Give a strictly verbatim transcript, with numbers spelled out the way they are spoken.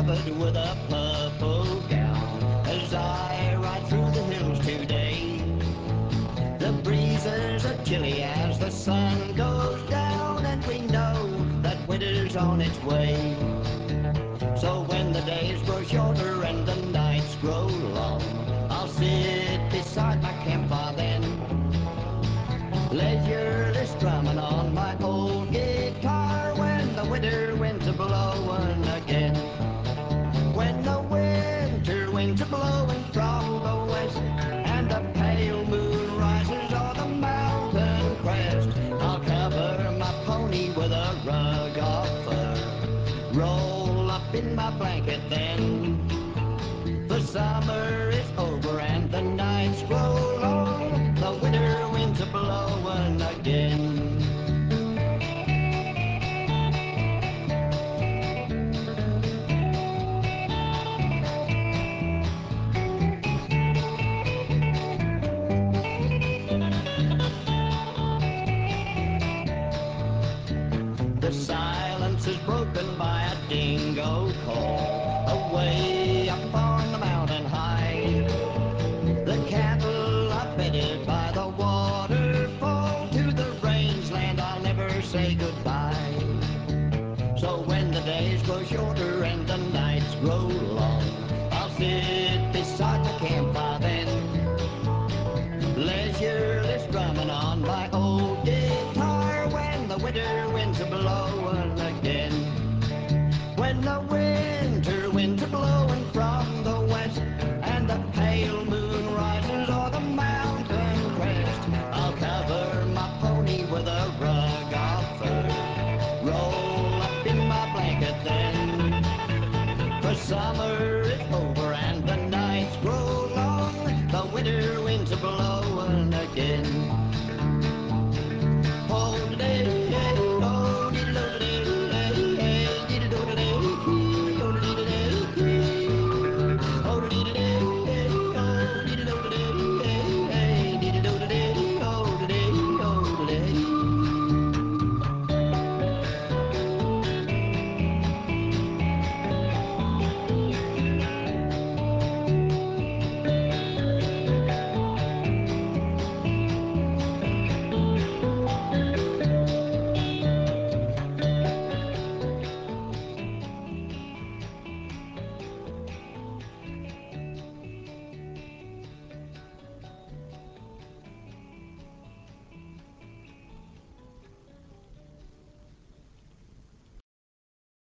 covered with a purple gown. As I ride through the hills today, the breezes are chilly as the sun goes down, and we know that winter's on its way. So when the days grow shorter and the nights grow long, I'll sit beside my campfire then, leisurely strumming on my old guitar when the winter winds are blowing again. When the winter winds are blowing from the west and the pale moon rises on the mountain crest, I'll cover my pony with a rug of fur, roll up in my blanket then. The summer is over and the nights grow long, the winter winds are blowing again. The silence is broken by a dingo call, away up on